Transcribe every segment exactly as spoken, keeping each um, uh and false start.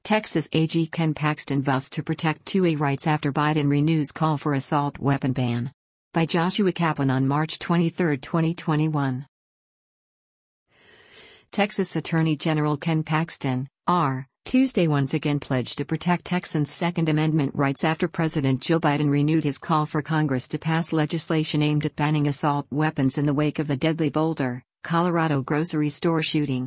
Texas A G Ken Paxton vows to protect two A rights after Biden renews call for assault weapon ban. By Joshua Kaplan on March twenty-third, twenty twenty-one. Texas Attorney General Ken Paxton, R., Tuesday once again pledged to protect Texans' Second Amendment rights after President Joe Biden renewed his call for Congress to pass legislation aimed at banning assault weapons in the wake of the deadly Boulder, Colorado grocery store shooting.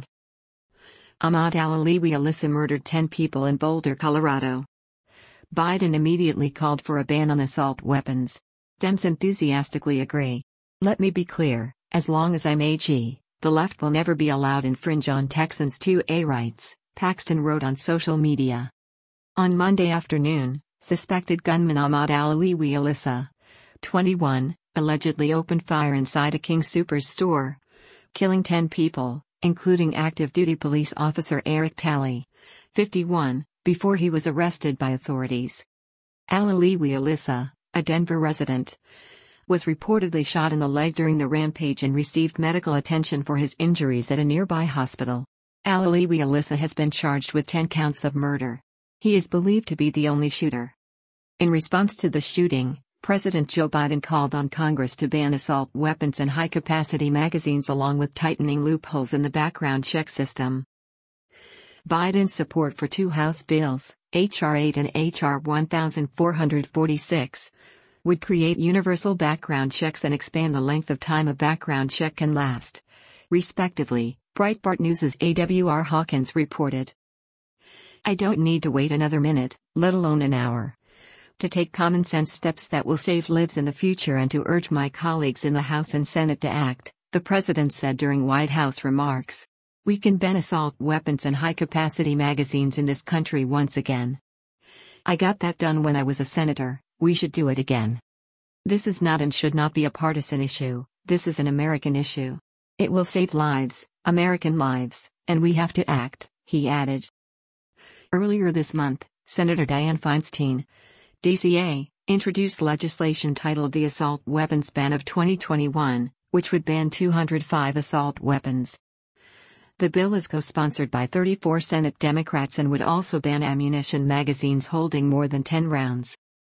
Ahmaud al-Aliwi Alissa murdered ten people in Boulder, Colorado. Biden immediately called for a ban on assault weapons. Dems enthusiastically agree. Let me be clear, as long as I'm A G, the left will never be allowed infringe on Texans' two A rights, Paxton wrote on social media. On Monday afternoon, suspected gunman Ahmaud al-Aliwi Alissa, twenty-one, allegedly opened fire inside a King Soopers store, killing ten people, including active-duty police officer Eric Talley, fifty-one, before he was arrested by authorities. Al-Aliwi Alissa, a Denver resident, was reportedly shot in the leg during the rampage and received medical attention for his injuries at a nearby hospital. Al-Aliwi Alissa has been charged with ten counts of murder. He is believed to be the only shooter. In response to the shooting, President Joe Biden called on Congress to ban assault weapons and high-capacity magazines along with tightening loopholes in the background check system. Biden's support for two House bills, H R eight and H R fourteen forty-six, would create universal background checks and expand the length of time a background check can last, respectively, Breitbart News' A W R Hawkins reported. I don't need to wait another minute, let alone an hour, to take common-sense steps that will save lives in the future and to urge my colleagues in the House and Senate to act, the president said during White House remarks. We can ban assault weapons and high-capacity magazines in this country once again. I got that done when I was a senator, we should do it again. This is not and should not be a partisan issue, this is an American issue. It will save lives, American lives, and we have to act, he added. Earlier this month, Senator Dianne Feinstein, D C A, introduced legislation titled the Assault Weapons Ban of twenty twenty-one, which would ban two hundred five assault weapons. The bill is co-sponsored by thirty-four Senate Democrats and would also ban ammunition magazines holding more than ten rounds.